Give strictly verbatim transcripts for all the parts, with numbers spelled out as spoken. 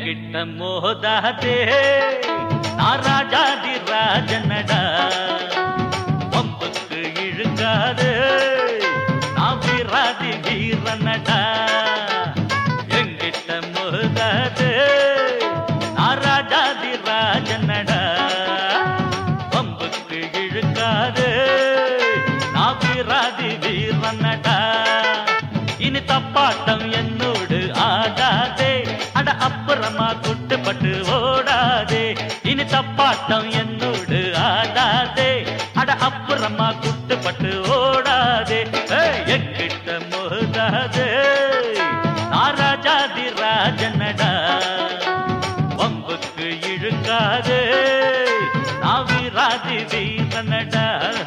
எங்கிட்ட மோதாதே நான் ராஜாதி ராஜனடா பம்புக்கு இழுக்காதே நான் வீராதி வீரனடா எங்கிட்ட மோதாதே நான் ராஜாதி ராஜனடா பம்புக்கு இழுக்காதே நான் வீராதி வீரனடா இனி தப்பாட்டம் என்னோடு ஆடாதே அட அப்புறமா குட்டுப்பட்டு ஓடாதே இனி தப்பாட்டம் என்னோடு ஆடாதே அட அப்புறமா குட்டுப்பட்டு ஓடாதே எங்கிட்ட மோதாதே நான் ராஜாதி ராஜனடா வம்புக்கு இழுக்காதே நான் வீராதி வீரனடா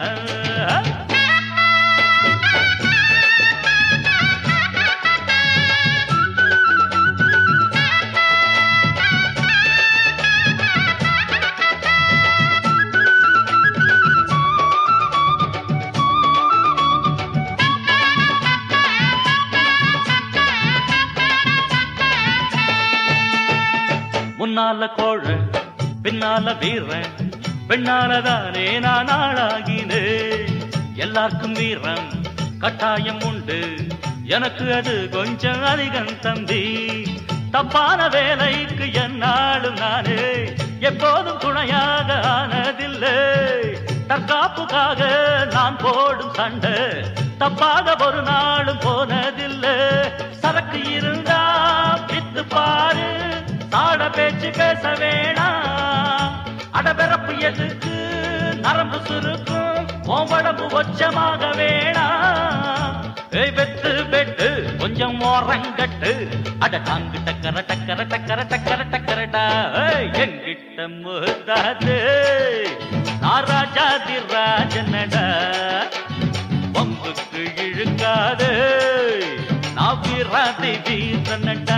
முன்னால கோழ பின்னால வீரன் பெண்ணாலதானே நான் ஆளாகினே எல்லாருக்கும் வீரம் கட்டாயம் உண்டு எனக்கு அது கொஞ்சம் அதிகம் தம்பி தப்பான வேலைக்கு என்னாலும் நானே எப்போதும் துணையாக ஆனதில்லை தற்காப்புக்காக நான் போடும் சண்டை தப்பாக ஒரு நாளும் போனதில்லை சரக்கு இருந்தா வித்து பாரு தாட பேச்சு பேச வேணாம் அடபிறப்பு எதுக்கு நரம்பு சுருக்கும் உடம்பு ஒச்சமாக வேணாம் வெட்டு வெட்டு கொஞ்சம் ஓரங்கட்டு அட தாங்கு டக்கர டக்கர டக்கர டக்கர டக்கரடா எங்கிட்ட மோதாதே நான் ராஜாதி ராஜனடா வம்புக்கு இழுக்காதே நான் வீராதி வீரனடா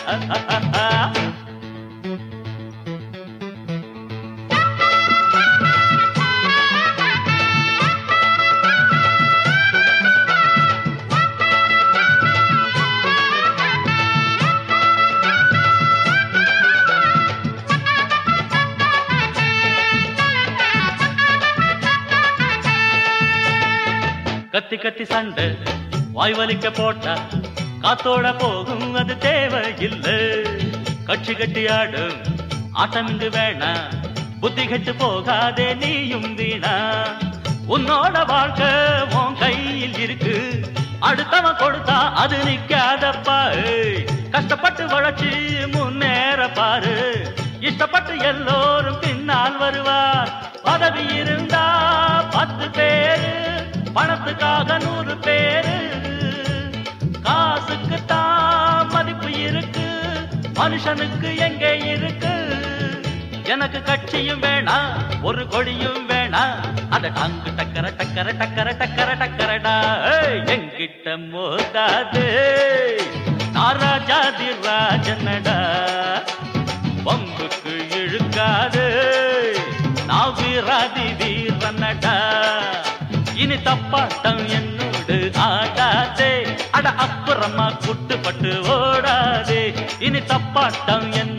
கத்தி கத்தி சண்டை வாய் வலிக்க போட்டா காத்தோட போகும் அது தேவையில்லை கட்சி கட்டி ஆடும் ஆட்டம் இங்கு வேணா புத்தி கட்டு போகாதே நீயும் வீணா உன்னோட வாழ்க்கை உன் கையில் இருக்கு அடுத்தவன் கொடுத்தா அது நிக்காதப்பா கஷ்டப்பட்டு வளர்ச்சி முன்னேற பாரு இஷ்டப்பட்டு எல்லோரும் பின்னால் வருவார் பதவி இருந்தா பத்து பேரு பணத்துக்காக நூறு பேரு காசுக்கு தான் மதிப்பு இருக்கு மனுஷனுக்கு எங்கே இருக்கு எனக்கு கட்சியும் வேணா ஒரு கொடியும் வேணா அட டாங்கு டக்கர டக்கர டக்கர டக்கர டக்கரடா எங்கிட்ட மோதாதே நான் ராஜாதி ராஜனடா வம்புக்கு இழுக்காதே நான் வீராதி வீரனடா இனி தப்பாட்டம் என்னோடு ஆடாதே அட அப்புறமா குட்டுப்பட்டு ஓடாதே இனி தப்பாட்டம் என்ன